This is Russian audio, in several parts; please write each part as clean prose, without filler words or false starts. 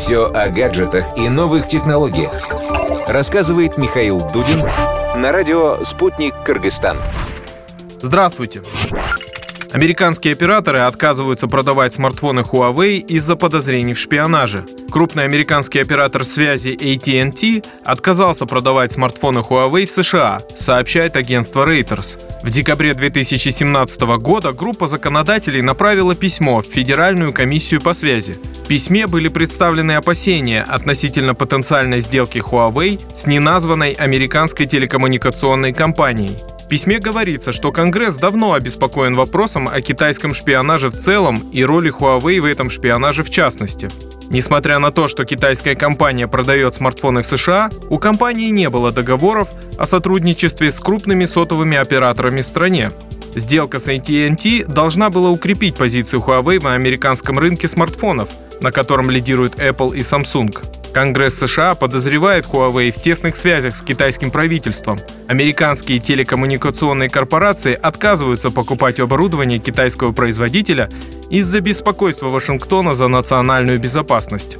Все о гаджетах и новых технологиях. Рассказывает Михаил Дудин на радио «Спутник Кыргызстан». Здравствуйте! Американские операторы отказываются продавать смартфоны Huawei из-за подозрений в шпионаже. Крупный американский оператор связи AT&T отказался продавать смартфоны Huawei в США, сообщает агентство Reuters. В декабре 2017 года группа законодателей направила письмо в Федеральную комиссию по связи. В письме были представлены опасения относительно потенциальной сделки Huawei с неназванной американской телекоммуникационной компанией. В письме говорится, что Конгресс давно обеспокоен вопросом о китайском шпионаже в целом и роли Huawei в этом шпионаже в частности. Несмотря на то, что китайская компания продает смартфоны в США, у компании не было договоров о сотрудничестве с крупными сотовыми операторами в стране. Сделка с AT&T должна была укрепить позицию Huawei на американском рынке смартфонов, на котором лидируют Apple и Samsung. Конгресс США подозревает Huawei в тесных связях с китайским правительством. Американские телекоммуникационные корпорации отказываются покупать оборудование китайского производителя из-за беспокойства Вашингтона за национальную безопасность.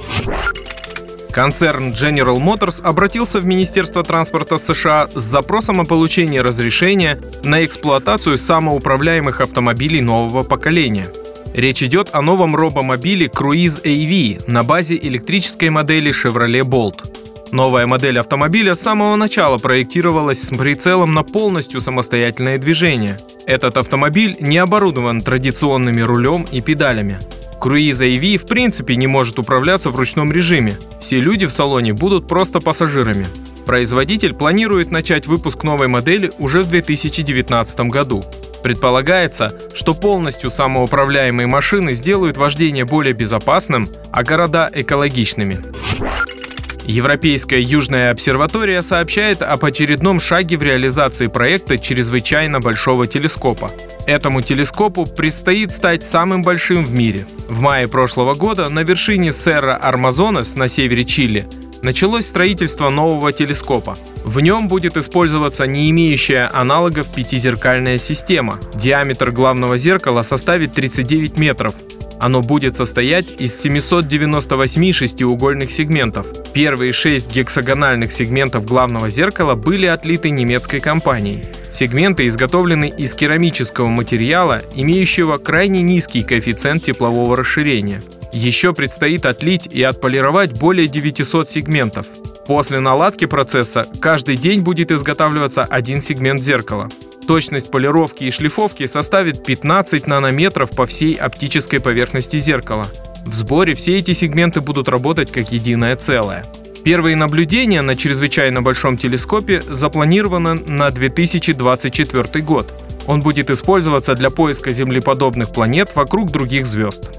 Концерн General Motors обратился в Министерство транспорта США с запросом о получении разрешения на эксплуатацию самоуправляемых автомобилей нового поколения. Речь идет о новом робомобиле Cruise AV на базе электрической модели Chevrolet Bolt. Новая модель автомобиля с самого начала проектировалась с прицелом на полностью самостоятельное движение. Этот автомобиль не оборудован традиционными рулем и педалями. Cruise AV в принципе не может управляться в ручном режиме. Все люди в салоне будут просто пассажирами. Производитель планирует начать выпуск новой модели уже в 2019 году. Предполагается, что полностью самоуправляемые машины сделают вождение более безопасным, а города экологичными. Европейская Южная обсерватория сообщает об очередном шаге в реализации проекта чрезвычайно большого телескопа. Этому телескопу предстоит стать самым большим в мире. В мае прошлого года на вершине Серра-Армазонес на севере Чили началось строительство нового телескопа. В нем будет использоваться не имеющая аналогов пятизеркальная система. Диаметр главного зеркала составит 39 метров. Оно будет состоять из 798 шестиугольных сегментов. Первые 6 гексагональных сегментов главного зеркала были отлиты немецкой компанией. Сегменты изготовлены из керамического материала, имеющего крайне низкий коэффициент теплового расширения. Еще предстоит отлить и отполировать более 900 сегментов. После наладки процесса каждый день будет изготавливаться один сегмент зеркала. Точность полировки и шлифовки составит 15 нанометров по всей оптической поверхности зеркала. В сборе все эти сегменты будут работать как единое целое. Первые наблюдения на чрезвычайно большом телескопе запланированы на 2024 год. Он будет использоваться для поиска землеподобных планет вокруг других звезд.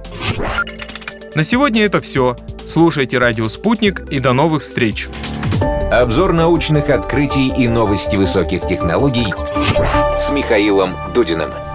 На сегодня это все. Слушайте радио «Спутник» и до новых встреч. Обзор научных открытий и новости высоких технологий с Михаилом Дудиным.